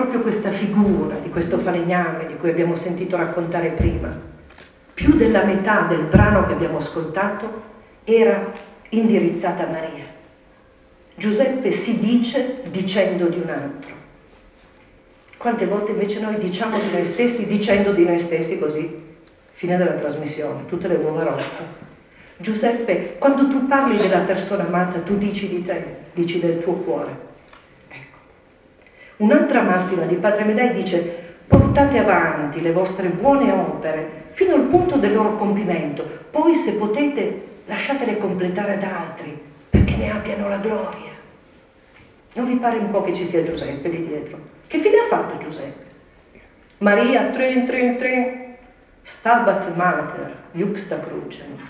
proprio questa figura di questo falegname di cui abbiamo sentito raccontare prima. Più della metà del brano che abbiamo ascoltato era indirizzata a Maria. Giuseppe si dice dicendo di un altro. Quante volte invece noi diciamo di noi stessi dicendo di noi stessi così? Fine della trasmissione, tutte le uova rotte. Giuseppe, quando tu parli della persona amata, tu dici di te, dici del tuo cuore. Ecco. Un'altra massima di Padre Amedei dice: portate avanti le vostre buone opere fino al punto del loro compimento, poi se potete lasciatele completare ad altri, perché ne abbiano la gloria. Non vi pare un po' che ci sia Giuseppe lì dietro? Che fine ha fatto Giuseppe? Maria, trin, trin, trin, stabat mater, iuxta crucem.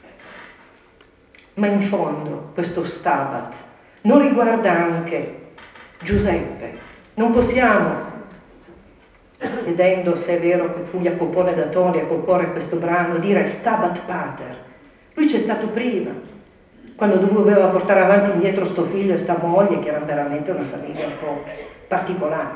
Ma in fondo questo stabat non riguarda anche Giuseppe. Non possiamo, vedendo se è vero che fu Jacopone da Toli a comporre questo brano, dire stabat pater. Lui c'è stato prima, quando doveva portare avanti e indietro sto figlio e sta moglie, che era veramente una famiglia un po' particolare.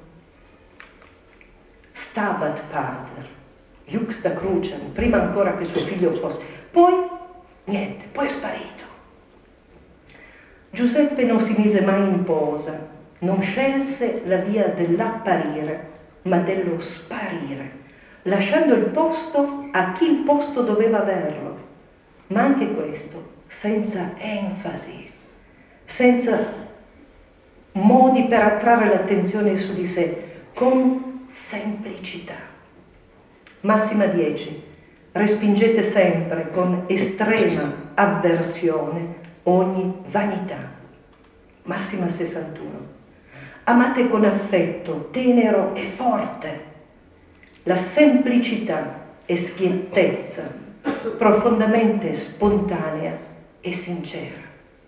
Stabat pater, iuxta crucem, prima ancora che suo figlio fosse. Poi niente, poi è sparito. Giuseppe non si mise mai in posa, non scelse la via dell'apparire, ma dello sparire, lasciando il posto a chi il posto doveva averlo, ma anche questo senza enfasi, senza modi per attrarre l'attenzione su di sé, con semplicità. Massima 10. Respingete sempre con estrema avversione ogni vanità. Massima 61. Amate con affetto tenero e forte la semplicità e schiettezza profondamente spontanea e sincera.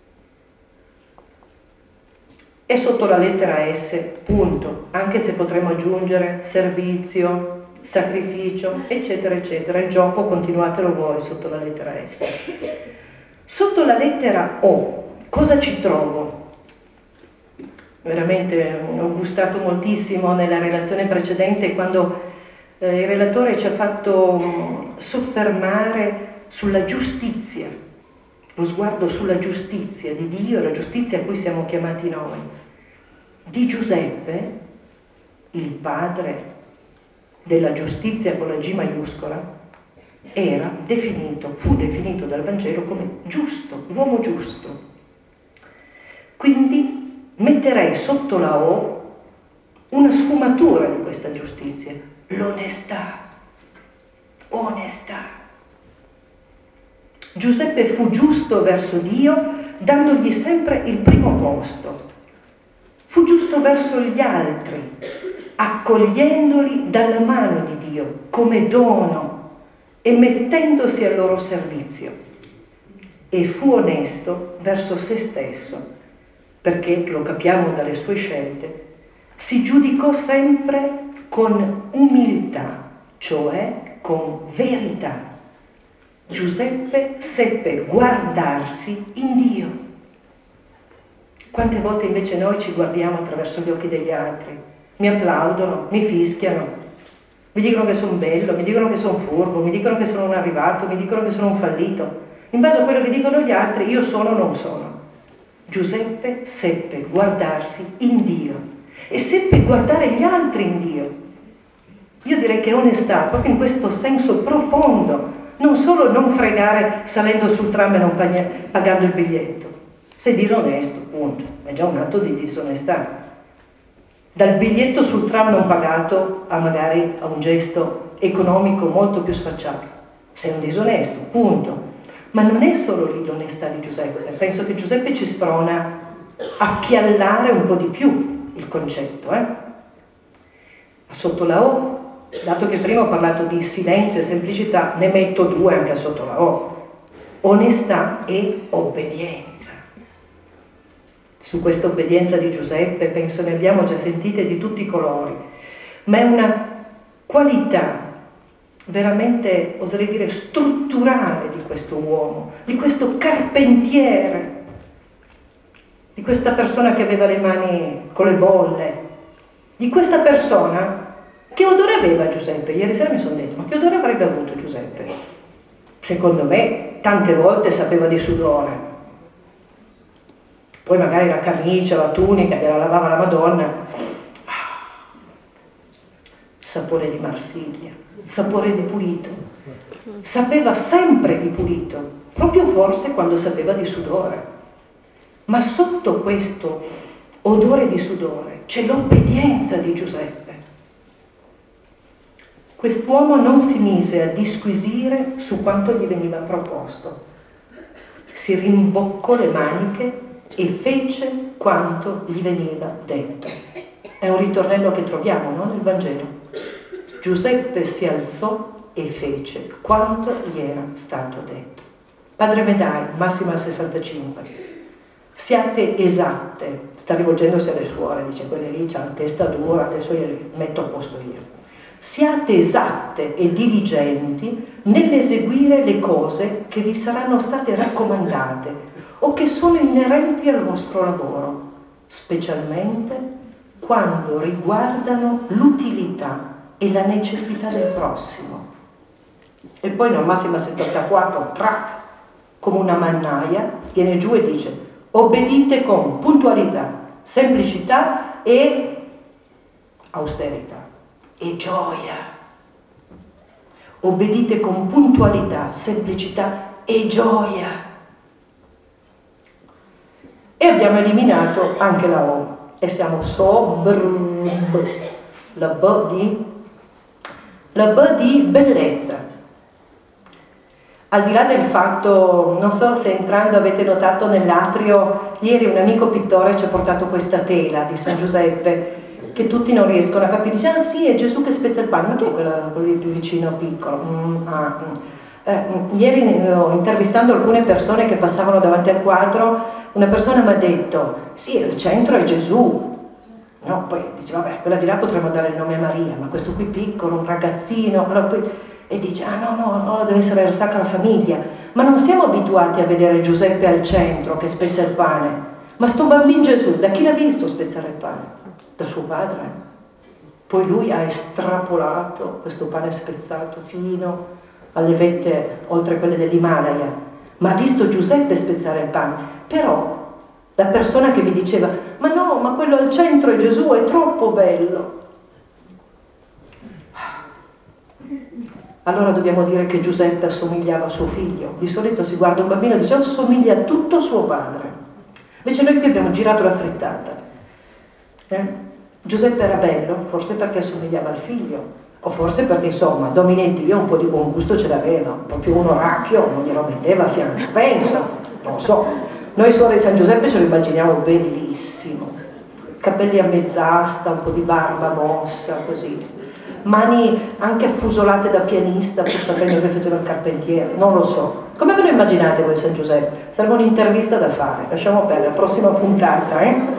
E sotto la lettera S, punto, anche se potremmo aggiungere servizio, sacrificio, eccetera, eccetera. Il gioco continuatelo voi sotto la lettera S. Sotto la lettera O, cosa ci trovo? Veramente ho gustato moltissimo nella relazione precedente quando il relatore ci ha fatto soffermare sulla giustizia, lo sguardo sulla giustizia di Dio, la giustizia a cui siamo chiamati noi. Di Giuseppe, il padre della giustizia con la G maiuscola, fu definito dal Vangelo come giusto, l'uomo giusto. Quindi metterei sotto la O una sfumatura di questa giustizia, l'onestà, onestà. Giuseppe fu giusto verso Dio, dandogli sempre il primo posto. Fu giusto verso gli altri, accogliendoli dalla mano di Dio come dono e mettendosi al loro servizio. E fu onesto verso se stesso, perché, lo capiamo dalle sue scelte, si giudicò sempre con umiltà, cioè con verità. Giuseppe seppe guardarsi in Dio. Quante volte invece noi ci guardiamo attraverso gli occhi degli altri? Mi applaudono, mi fischiano, mi dicono che sono bello, mi dicono che sono furbo, mi dicono che sono un arrivato, mi dicono che sono un fallito. In base a quello che dicono gli altri, io sono o non sono. Giuseppe seppe guardarsi in Dio e seppe guardare gli altri in Dio. Io direi che onestà, proprio in questo senso profondo, non solo non fregare salendo sul tram e non pagando il biglietto. Sei disonesto, punto, è già un atto di disonestà. Dal biglietto sul tram non pagato a magari a un gesto economico molto più sfacciato. Sei un disonesto, punto. Ma non è solo lì l'onestà di Giuseppe. Penso che Giuseppe ci sprona a piallare un po' di più il concetto. Sotto la O, dato che prima ho parlato di silenzio e semplicità, ne metto due anche sotto la O. Onestà e obbedienza. Su questa obbedienza di Giuseppe penso ne abbiamo già sentite di tutti i colori, ma è una qualità veramente, oserei dire, strutturale di questo uomo, di questo carpentiere, di questa persona che aveva le mani con le bolle, di questa persona. Che odore aveva Giuseppe? Ieri sera mi sono detto, ma che odore avrebbe avuto Giuseppe? Secondo me tante volte sapeva di sudore, poi magari la camicia, la tunica gliela lavava la Madonna, sapore di Marsiglia, sapore di pulito, sapeva sempre di pulito, proprio forse quando sapeva di sudore. Ma sotto questo odore di sudore c'è l'obbedienza di Giuseppe. Quest'uomo non si mise a disquisire su quanto gli veniva proposto, si rimboccò le maniche e fece quanto gli veniva detto. È un ritornello che troviamo, no? Nel Vangelo. Giuseppe si alzò e fece quanto gli era stato detto. Padre Medai, massima 65. Siate esatte, sta rivolgendosi alle suore, dice quelle lì c'hanno testa dura, adesso glieli metto a posto io. Siate esatte e diligenti nell'eseguire le cose che vi saranno state raccomandate o che sono inerenti al vostro lavoro, specialmente quando riguardano l'utilità e la necessità del prossimo. E poi nel massima 74, trac, come una mannaia, viene giù e dice: obbedite con puntualità, semplicità e austerità e gioia. Obbedite con puntualità, semplicità e gioia. E abbiamo eliminato anche la O e siamo la B di bellezza. Al di là del fatto, non so se entrando avete notato nell'atrio, ieri un amico pittore ci ha portato questa tela di San Giuseppe che tutti non riescono a capire. Dice: ah sì, è Gesù che spezza il pane. Ma chi è quello lì più vicino, piccolo? Ieri intervistando alcune persone che passavano davanti al quadro, una persona mi ha detto: sì, il centro è Gesù. No, poi dice: vabbè, quella di là potremmo dare il nome a Maria, ma questo qui piccolo, un ragazzino, allora poi, e dice: ah no, deve essere la Sacra Famiglia. Ma non siamo abituati a vedere Giuseppe al centro che spezza il pane. Ma sto bambino Gesù, da chi l'ha visto spezzare il pane? Da suo padre. Poi lui ha estrapolato questo pane spezzato fino alle vette oltre quelle dell'Himalaya, ma ha visto Giuseppe spezzare il pane. Però la persona che mi diceva: ma no, ma quello al centro è Gesù, è troppo bello. Allora dobbiamo dire che Giuseppe assomigliava a suo figlio. Di solito si guarda un bambino e dice: assomiglia a tutto suo padre. Invece noi qui abbiamo girato la frittata. Giuseppe era bello, forse perché assomigliava al figlio, o forse perché, insomma, Dominetti un po' di buon gusto ce l'aveva, proprio uno racchio non glielo metteva a fianco, pensa, non so. Noi suore di San Giuseppe ce lo immaginiamo bellissimo, capelli a mezz'asta, un po' di barba mossa, così, mani anche affusolate da pianista, pur sapendo che faceva il carpentiere, non lo so. Come ve lo immaginate voi San Giuseppe? Sarebbe un'intervista da fare, lasciamo perdere, la prossima puntata,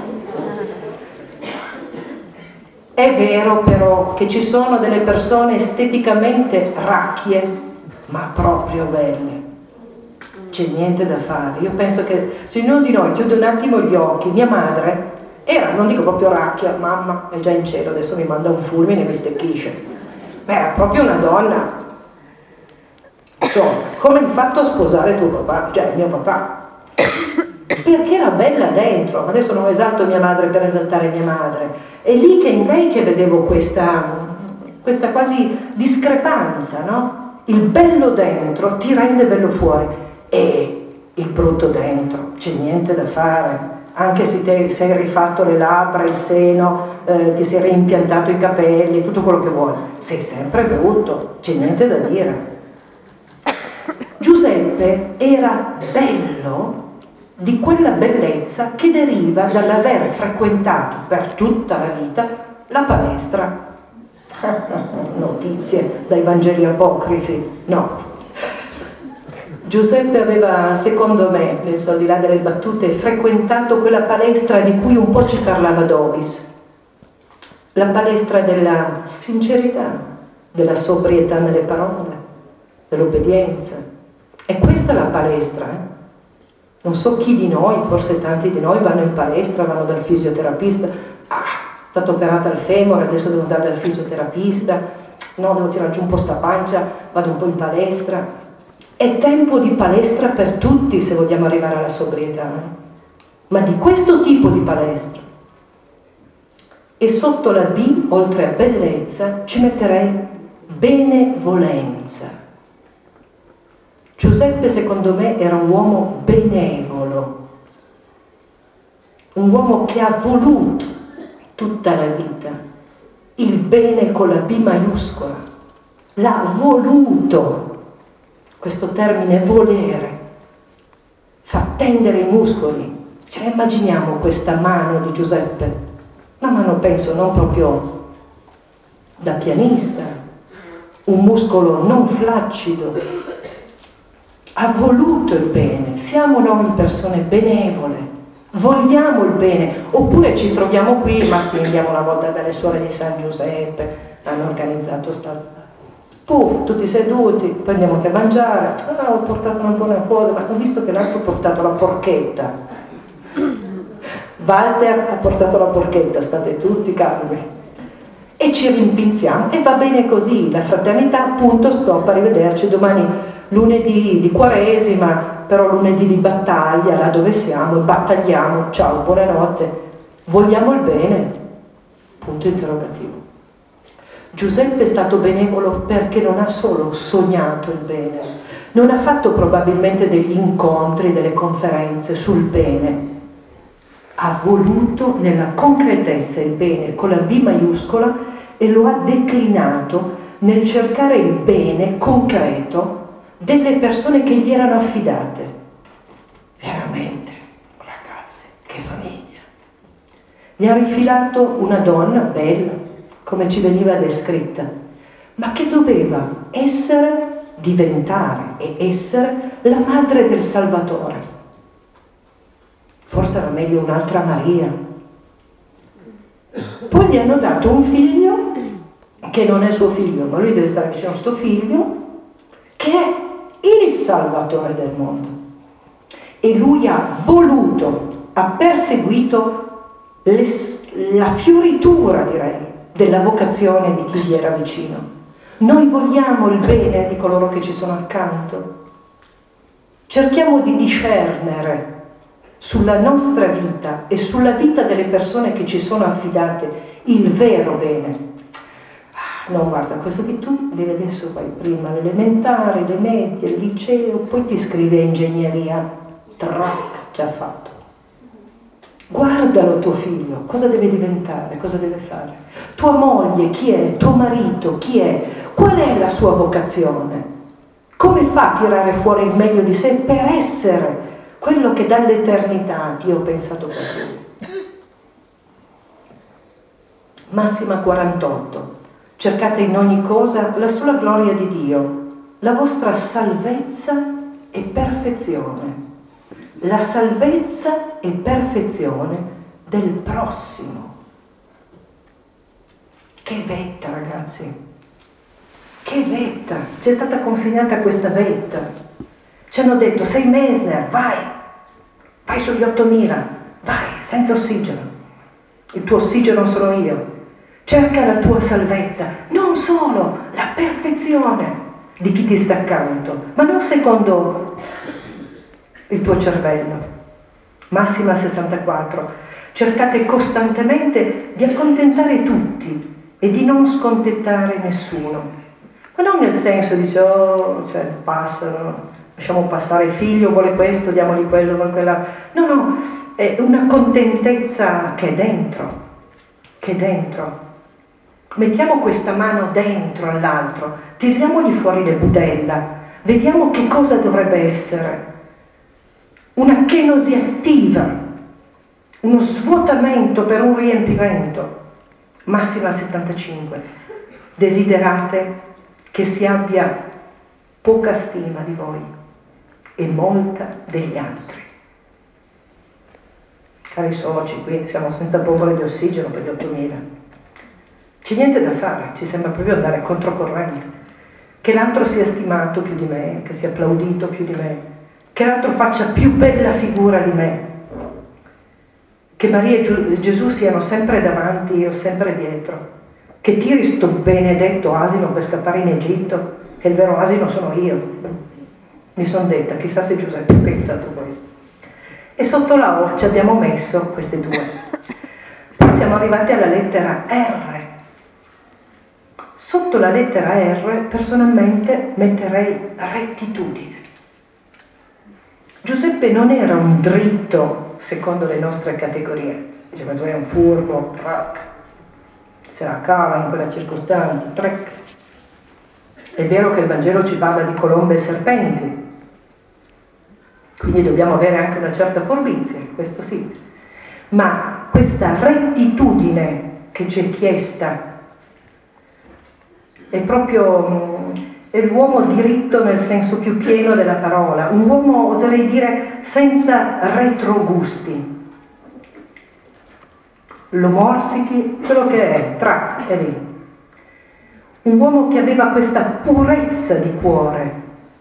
È vero però che ci sono delle persone esteticamente racchie, ma proprio belle. C'è niente da fare. Io penso che se ognuno di noi chiude un attimo gli occhi, mia madre era, non dico proprio racchia, mamma è già in cielo, adesso mi manda un fulmine e mi stecchisce, ma era proprio una donna, insomma, come il fatto a sposare tuo papà, cioè mio papà, perché era bella dentro. Adesso non esalto mia madre per esaltare mia madre, è lì che in lei che vedevo questa quasi discrepanza, no? Il bello dentro ti rende bello fuori e il brutto dentro, c'è niente da fare, anche se ti sei rifatto le labbra, il seno, ti sei reimpiantato i capelli, tutto quello che vuoi, sei sempre brutto, c'è niente da dire. Giuseppe era bello di quella bellezza che deriva dall'aver frequentato per tutta la vita la palestra. Notizie dai Vangeli apocrifi, no. Giuseppe aveva, secondo me, adesso al di là delle battute, frequentato quella palestra di cui un po' ci parlava Dovis, la palestra della sincerità, della sobrietà nelle parole, dell'obbedienza. E questa è la palestra, Non so chi di noi, forse tanti di noi, vanno in palestra, vanno dal fisioterapista. stata operata al femore, adesso devo andare dal fisioterapista, no, devo tirare giù un po' sta pancia, vado un po' in palestra. È tempo di palestra per tutti se vogliamo arrivare alla sobrietà, ma di questo tipo di palestra. E sotto la B, oltre a bellezza, ci metterei benevolenza. Giuseppe, secondo me, era un uomo benevolo, un uomo che ha voluto tutta la vita il bene con la B maiuscola, l'ha voluto. Questo termine volere fa tendere i muscoli. Cioè, immaginiamo questa mano di Giuseppe, una mano penso non proprio da pianista, un muscolo non flaccido, ha voluto il bene. Siamo noi persone benevole, vogliamo il bene, oppure ci troviamo qui, ma sì, andiamo una volta dalle suore di San Giuseppe, hanno organizzato tutti seduti, poi andiamo anche a mangiare. Ho portato una buona cosa, ma ho visto che l'altro ha portato la porchetta. Walter ha portato la porchetta, state tutti calmi. E ci rimpinziamo, e va bene così, la fraternità, punto, stop, arrivederci, domani lunedì di Quaresima, però lunedì di battaglia, là dove siamo, battagliamo, ciao, buonanotte, vogliamo il bene? Punto interrogativo. Giuseppe è stato benevolo perché non ha solo sognato il bene, non ha fatto probabilmente degli incontri, delle conferenze sul bene, ha voluto nella concretezza il bene con la B maiuscola e lo ha declinato nel cercare il bene concreto delle persone che gli erano affidate. Veramente, ragazzi, che famiglia! Gli ha rifilato una donna bella, come ci veniva descritta, ma che doveva diventare e essere la madre del Salvatore. Forse era meglio un'altra Maria. Poi gli hanno dato un figlio che non è suo figlio, ma lui deve stare vicino a sto figlio, che è il Salvatore del mondo. E lui ha voluto, ha perseguito la fioritura, direi, della vocazione di chi gli era vicino. Noi vogliamo il bene di coloro che ci sono accanto. Cerchiamo di discernere sulla nostra vita e sulla vita delle persone che ci sono affidate il vero bene. No, guarda, questo che tu devi adesso fai prima l'elementare, le medie, il liceo, poi ti iscrivi a ingegneria, già fatto. Guardalo tuo figlio, cosa deve diventare, cosa deve fare. Tua moglie, chi è? Tuo marito, chi è? Qual è la sua vocazione? Come fa a tirare fuori il meglio di sé per essere quello che dall'eternità Dio ha pensato per lui? Massima 48. Cercate in ogni cosa la sola gloria di Dio, la vostra salvezza e perfezione. La salvezza e perfezione del prossimo. Che vetta, ragazzi! Che vetta! Ci è stata consegnata questa vetta. Ci hanno detto, sei Messner, vai sugli 8000, vai, senza ossigeno. Il tuo ossigeno sono io. Cerca la tua salvezza, non solo la perfezione di chi ti sta accanto, ma non secondo il tuo cervello. Massima 64. Cercate costantemente di accontentare tutti e di non scontentare nessuno. Ma non nel senso di passano, lasciamo passare, il figlio vuole questo, diamogli quello, vuole quella. No, è una contentezza che è dentro, Mettiamo questa mano dentro all'altro, tiriamogli fuori le budella, vediamo che cosa dovrebbe essere. Una chenosi attiva, uno svuotamento per un riempimento. Massima 75. Desiderate che si abbia poca stima di voi e molta degli altri. Cari soci, qui siamo senza bombole di ossigeno per gli 8000. C'è niente da fare, ci sembra proprio andare controcorrente. Che l'altro sia stimato più di me, che sia applaudito più di me, che l'altro faccia più bella figura di me. che Maria e Gesù siano sempre davanti o sempre dietro, che tiri sto benedetto asino per scappare in Egitto, che il vero asino sono io. Mi sono detta, chissà se Giuseppe pensa a questo. E sotto la O ci abbiamo messo queste due. Poi siamo arrivati alla lettera R. Sotto la lettera R personalmente metterei rettitudine. Giuseppe non era un dritto secondo le nostre categorie. Diceva, è un furbo, trac, se la cava in quella circostanza, trac. È vero che il Vangelo ci parla di colombe e serpenti, quindi dobbiamo avere anche una certa furbizia, questo sì. Ma questa rettitudine che ci è chiesta è proprio è l'uomo diritto nel senso più pieno della parola, un uomo, oserei dire, senza retrogusti. Lo morsichi, quello che è, trac, è lì. Un uomo che aveva questa purezza di cuore.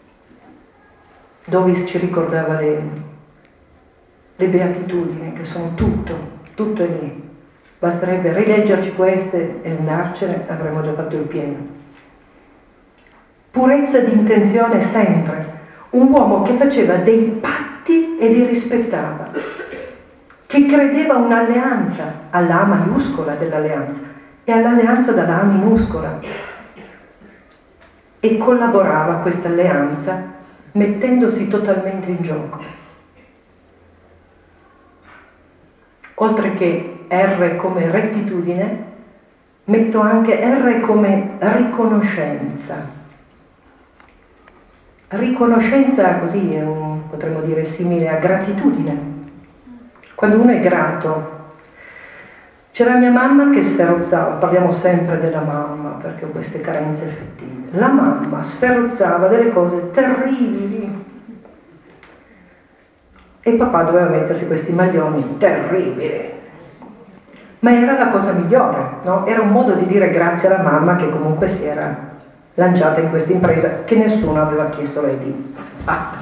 Dovis ci ricordava le beatitudini, che sono tutto è lì. Basterebbe rileggerci queste e andarcene, avremmo già fatto il pieno. Purezza di intenzione sempre. Un uomo che faceva dei patti e li rispettava, che credeva un'alleanza, alla A maiuscola dell'alleanza e all'alleanza dalla A minuscola, e collaborava a questa alleanza mettendosi totalmente in gioco. Oltre che R come rettitudine, metto anche R come riconoscenza. Riconoscenza così potremmo dire simile a gratitudine. Quando uno è grato, c'era mia mamma che sferruzzava, parliamo sempre della mamma perché ho queste carenze affettive, la mamma sferruzzava delle cose terribili e papà doveva mettersi questi maglioni terribili, ma era la cosa migliore, no? Era un modo di dire grazie alla mamma che comunque si era lanciata in questa impresa che nessuno aveva chiesto lei di fare.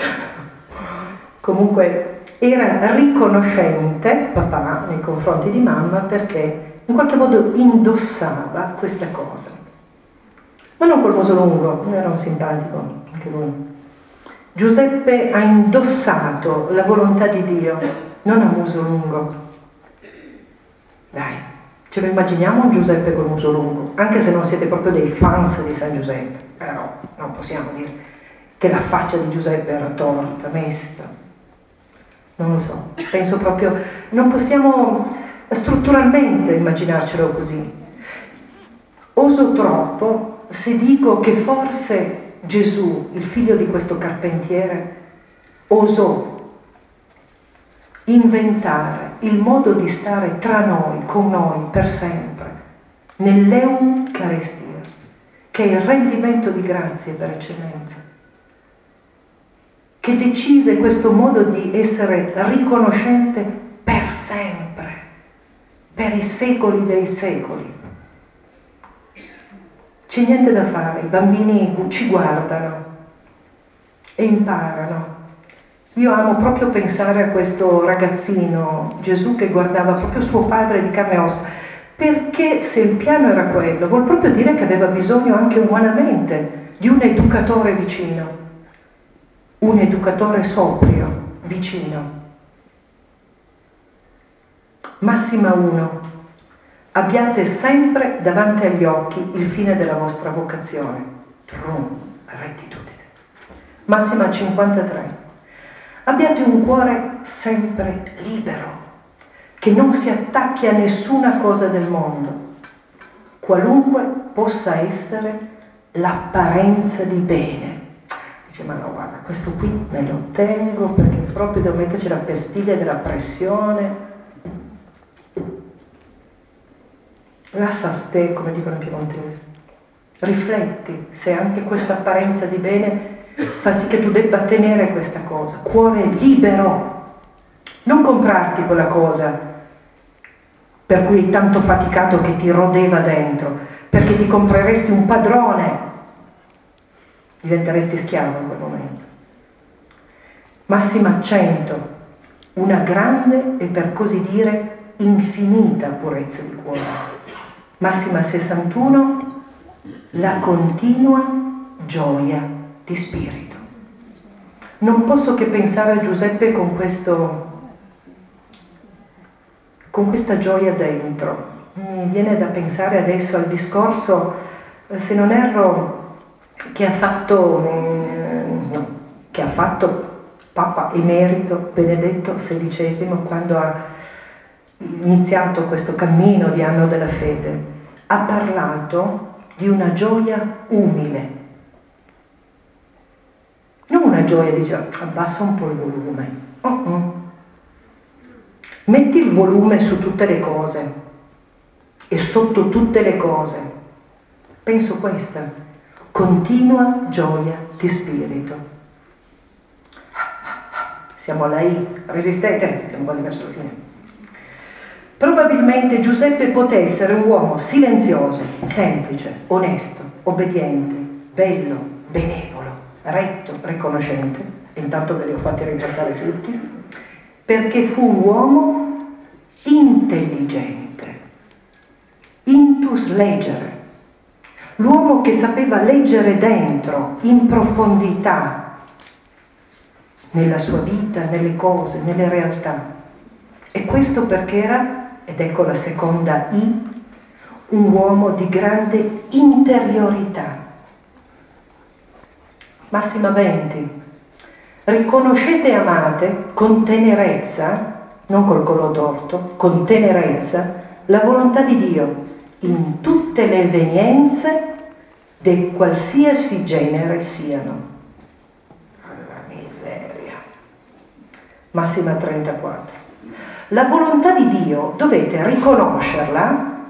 Comunque era riconoscente papà nei confronti di mamma perché in qualche modo indossava questa cosa, ma non col muso lungo, non era un simpatico anche lui. Giuseppe ha indossato la volontà di Dio, non a muso lungo. Dai, ce lo immaginiamo un Giuseppe col muso lungo, anche se non siete proprio dei fans di San Giuseppe, però non possiamo dire che la faccia di Giuseppe era torta, mesta. Non lo so, penso proprio, non possiamo strutturalmente immaginarcelo così. Oso troppo se dico che forse Gesù, il figlio di questo carpentiere, osò inventare il modo di stare tra noi, con noi, per sempre, nell'Eucaristia, che è il rendimento di grazie per eccellenza, che decise questo modo di essere riconoscente per sempre, per i secoli dei secoli. C'è niente da fare, i bambini ci guardano e imparano. Io amo proprio pensare a questo ragazzino, Gesù, che guardava proprio suo padre di carne e ossa, perché se il piano era quello, vuol proprio dire che aveva bisogno anche umanamente di un educatore vicino. Un educatore sobrio, vicino. Massima 1. Abbiate sempre davanti agli occhi il fine della vostra vocazione. Rettitudine. Massima 53. Abbiate un cuore sempre libero, che non si attacchi a nessuna cosa del mondo, qualunque possa essere l'apparenza di bene. Dice, ma no, guarda, questo qui me lo tengo perché proprio devo metterci la pastiglia della pressione. Lascia ste, come dicono i piemontesi. Rifletti se anche questa apparenza di bene fa sì che tu debba tenere questa cosa. Cuore libero. Non comprarti quella cosa per cui hai tanto faticato che ti rodeva dentro, perché ti compreresti un padrone. Diventeresti schiavo in quel momento. Massima 100. una grande e per così dire infinita purezza di cuore. Massima 61, la continua gioia di spirito. Non posso che pensare a Giuseppe con questa gioia dentro. Mi viene da pensare adesso al discorso, se non erro, che ha fatto Papa Emerito Benedetto XVI quando ha iniziato questo cammino di anno della fede. Ha parlato di una gioia umile. Non una gioia, dice, abbassa un po' il volume. Metti il volume su tutte le cose e sotto tutte le cose. Penso questa, continua gioia di spirito. Siamo alla I, resistete, siamo quasi verso la fine. Probabilmente Giuseppe poté essere un uomo silenzioso, semplice, onesto, obbediente, bello, benevolo, retto, riconoscente, intanto ve li ho fatti ripassare tutti, perché fu un uomo intelligente, intus legere, l'uomo che sapeva leggere dentro, in profondità, nella sua vita, nelle cose, nelle realtà. E questo perché era, ed ecco la seconda I, un uomo di grande interiorità. Massima 20. Riconoscete e amate con tenerezza, non col collo torto, con tenerezza, la volontà di Dio in tutte le evenienze di qualsiasi genere siano. Massima 34. La volontà di Dio dovete riconoscerla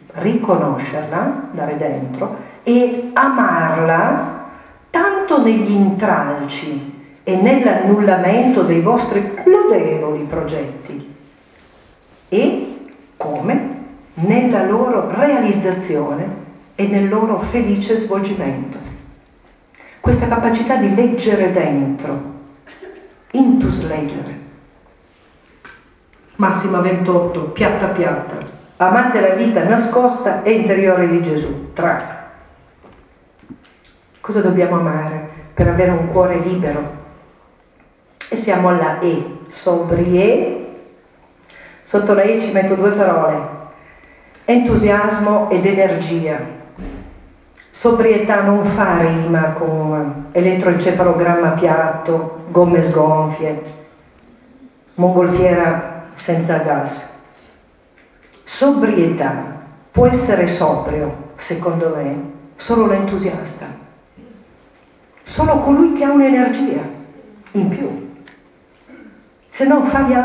dare dentro e amarla tanto negli intralci e nell'annullamento dei vostri lodevoli progetti e come nella loro realizzazione e nel loro felice svolgimento. Questa capacità di leggere dentro, intus legere. Massima 28, piatta piatta. Amate la vita nascosta e interiore di Gesù. Trac. Cosa dobbiamo amare per avere un cuore libero? E siamo alla E, sobrie. Sotto la E ci metto due parole: entusiasmo ed energia. Sobrietà non fa rima con elettroencefalogramma piatto, gomme sgonfie, mongolfiera senza gas. Sobrietà può essere sobrio, secondo me, solo l'entusiasta, solo colui che ha un'energia in più. Se no fai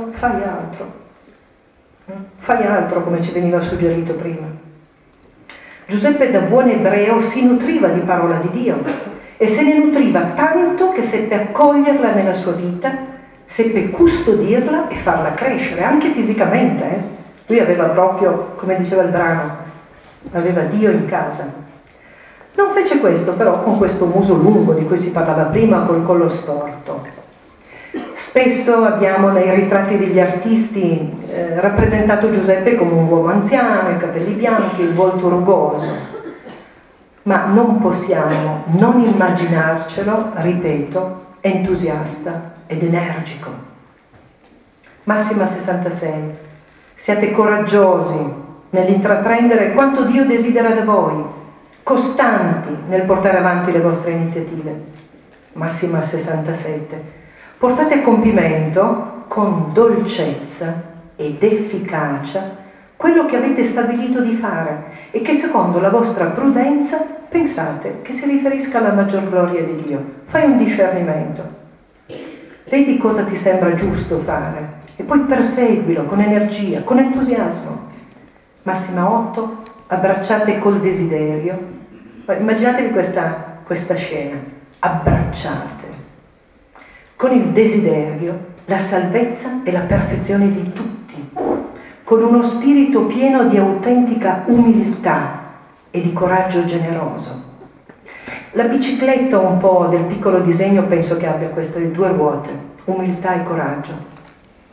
altro come ci veniva suggerito prima. Giuseppe, da buon ebreo, si nutriva di parola di Dio e se ne nutriva tanto che seppe accoglierla nella sua vita, seppe custodirla e farla crescere, anche fisicamente. Lui aveva proprio, come diceva il brano, aveva Dio in casa. Non fece questo però con questo muso lungo di cui si parlava prima, col collo storto. Spesso abbiamo nei ritratti degli artisti rappresentato Giuseppe come un uomo anziano, i capelli bianchi, il volto rugoso, ma non possiamo non immaginarcelo, ripeto, entusiasta ed energico. Massima 66. Siate coraggiosi nell'intraprendere quanto Dio desidera da voi, costanti nel portare avanti le vostre iniziative. Massima 67. Portate a compimento con dolcezza ed efficacia quello che avete stabilito di fare e che secondo la vostra prudenza pensate che si riferisca alla maggior gloria di Dio. Fai un discernimento, vedi cosa ti sembra giusto fare e poi perseguilo con energia, con entusiasmo. Massima 8, abbracciate col desiderio. Immaginatevi questa scena, abbracciate con il desiderio la salvezza e la perfezione di tutti, con uno spirito pieno di autentica umiltà e di coraggio generoso. La bicicletta un po' del piccolo disegno penso che abbia queste due ruote, umiltà e coraggio.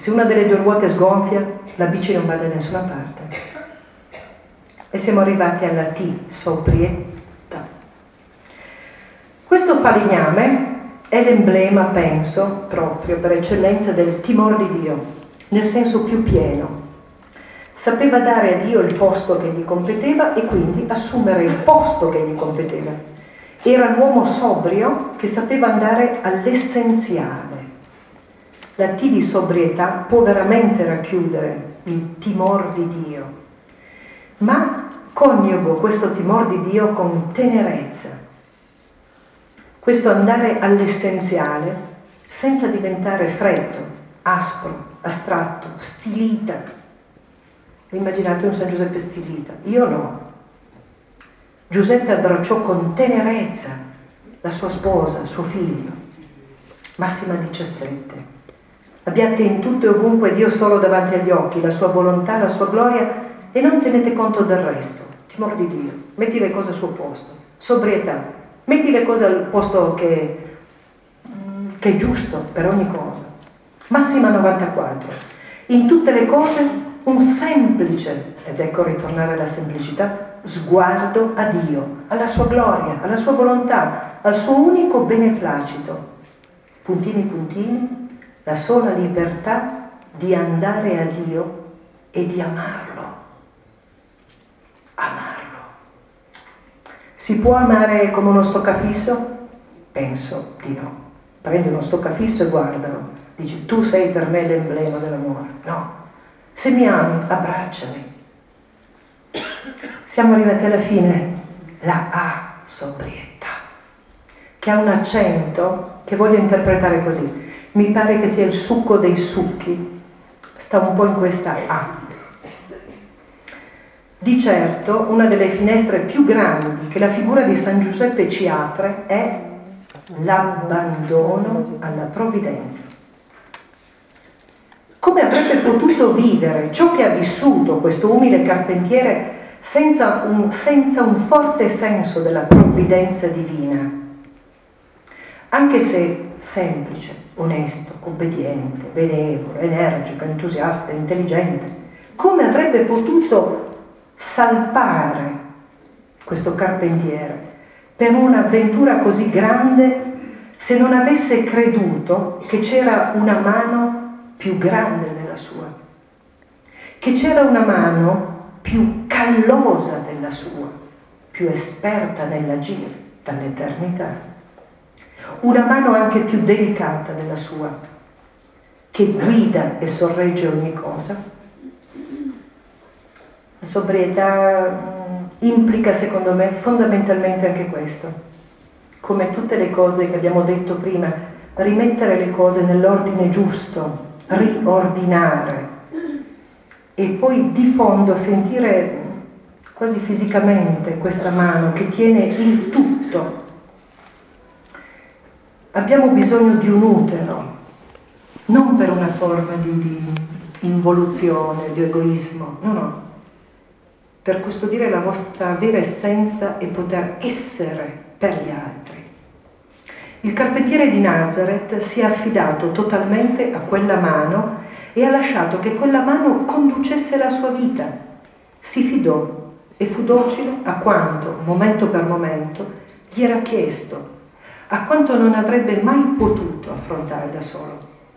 Se una delle due ruote sgonfia, la bici non va da nessuna parte. E siamo arrivati alla T, sobrietà. Questo falegname è l'emblema, penso, proprio per eccellenza del timore di Dio, nel senso più pieno. Sapeva dare a Dio il posto che gli competeva e quindi assumere il posto che gli competeva. Era l'uomo sobrio che sapeva andare all'essenziale. La T di sobrietà può veramente racchiudere il timore di Dio, ma coniugo questo timore di Dio con tenerezza. Questo andare all'essenziale senza diventare freddo, aspro, astratto, stilita. Immaginate un San Giuseppe stilita. Io no. Giuseppe abbracciò con tenerezza la sua sposa, suo figlio. Massima 17. Abbiate in tutto e ovunque Dio solo davanti agli occhi, la sua volontà, la sua gloria, e non tenete conto del resto. Timore di Dio. Metti le cose al suo posto. Sobrietà. Metti le cose al posto che è giusto per ogni cosa. Massima 94. In tutte le cose un semplice, ed ecco ritornare alla semplicità, sguardo a Dio, alla sua gloria, alla sua volontà, al suo unico beneplacito. Puntini puntini, la sola libertà di andare a Dio e di amarlo. Amarlo. Si può amare come uno stoccafisso? Penso di no. Prendi uno stoccafisso e guardalo. Dici, tu sei per me l'emblema dell'amore. No. Se mi ami, abbracciami. Siamo arrivati alla fine. La A, sobrietà, che ha un accento che voglio interpretare così. Mi pare che sia il succo dei succhi. Sta un po' in questa A. Di certo, una delle finestre più grandi che la figura di San Giuseppe ci apre è l'abbandono alla provvidenza. Come avrebbe potuto vivere ciò che ha vissuto questo umile carpentiere senza un forte senso della provvidenza divina? Anche se semplice, onesto, obbediente, benevolo, energico, entusiasta, intelligente, come avrebbe potuto salpare questo carpentiere per un'avventura così grande se non avesse creduto che c'era una mano più grande della sua, che c'era una mano più callosa della sua, più esperta nell'agire dall'eternità, una mano anche più delicata della sua, che guida e sorregge ogni cosa. La sobrietà implica, secondo me, fondamentalmente anche questo. Come tutte le cose che abbiamo detto prima, rimettere le cose nell'ordine giusto, riordinare e poi di fondo sentire quasi fisicamente questa mano che tiene il tutto. Abbiamo bisogno di un utero, non per una forma di involuzione, di egoismo, no. Per custodire la vostra vera essenza e poter essere per gli altri. Il carpentiere di Nazareth si è affidato totalmente a quella mano e ha lasciato che quella mano conducesse la sua vita. Si fidò e fu docile a quanto, momento per momento, gli era chiesto, a quanto non avrebbe mai potuto affrontare da solo.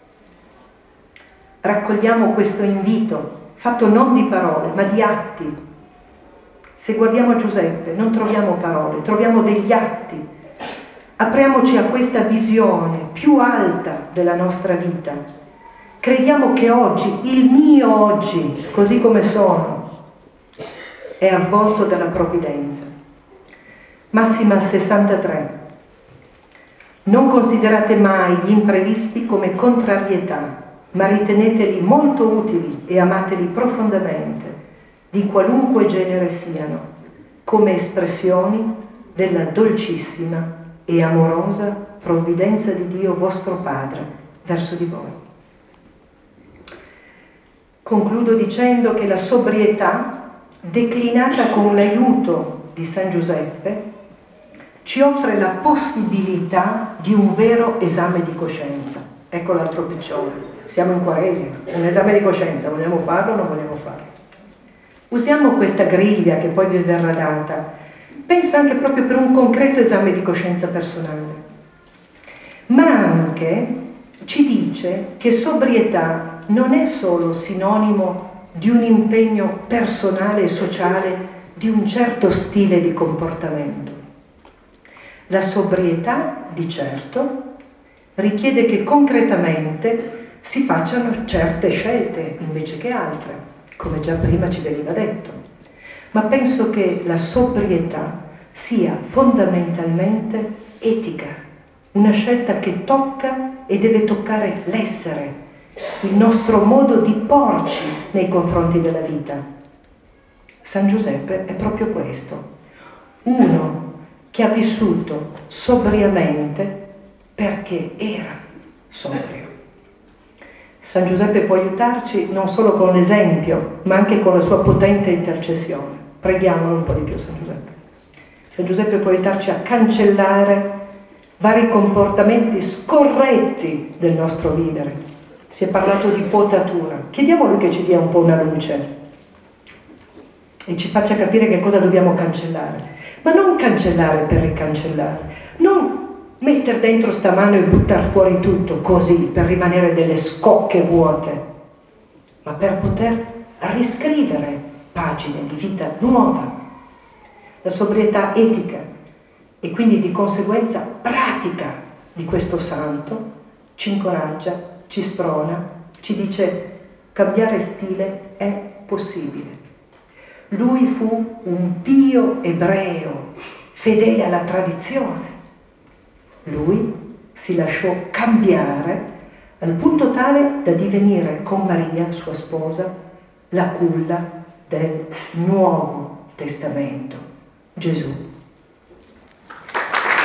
Raccogliamo questo invito, fatto non di parole, ma di atti. Se guardiamo Giuseppe non troviamo parole, troviamo degli atti. Apriamoci a questa visione più alta della nostra vita. Crediamo che oggi, il mio oggi, così come sono, è avvolto dalla provvidenza. Massima 63. Non considerate mai gli imprevisti come contrarietà, ma riteneteli molto utili e amateli profondamente, di qualunque genere siano, come espressioni della dolcissima e amorosa provvidenza di Dio vostro Padre verso di voi. Concludo dicendo che la sobrietà, declinata con l'aiuto di San Giuseppe, ci offre la possibilità di un vero esame di coscienza. Ecco l'altro piccione. Siamo in Quaresima, un esame di coscienza, vogliamo farlo o non vogliamo farlo? Usiamo questa griglia che poi vi verrà data, penso anche proprio per un concreto esame di coscienza personale. Ma anche ci dice che sobrietà non è solo sinonimo di un impegno personale e sociale di un certo stile di comportamento. La sobrietà, di certo, richiede che concretamente si facciano certe scelte invece che altre, come già prima ci veniva detto. Ma penso che la sobrietà sia fondamentalmente etica, una scelta che tocca e deve toccare l'essere, il nostro modo di porci nei confronti della vita. San Giuseppe è proprio questo, uno che ha vissuto sobriamente perché era sobrio. San Giuseppe può aiutarci non solo con l'esempio, ma anche con la sua potente intercessione. Preghiamolo un po' di più, San Giuseppe. San Giuseppe può aiutarci a cancellare vari comportamenti scorretti del nostro vivere. Si è parlato di potatura. Chiediamo a lui che ci dia un po' una luce e ci faccia capire che cosa dobbiamo cancellare. Ma non cancellare per ricancellare, non mettere dentro sta mano e buttare fuori tutto così, per rimanere delle scocche vuote, ma per poter riscrivere pagine di vita nuova. La sobrietà etica e quindi di conseguenza pratica di questo santo ci incoraggia, ci sprona, ci dice cambiare stile è possibile. Lui fu un pio ebreo, fedele alla tradizione. Lui si lasciò cambiare al punto tale da divenire con Maria, sua sposa, la culla del Nuovo Testamento, Gesù.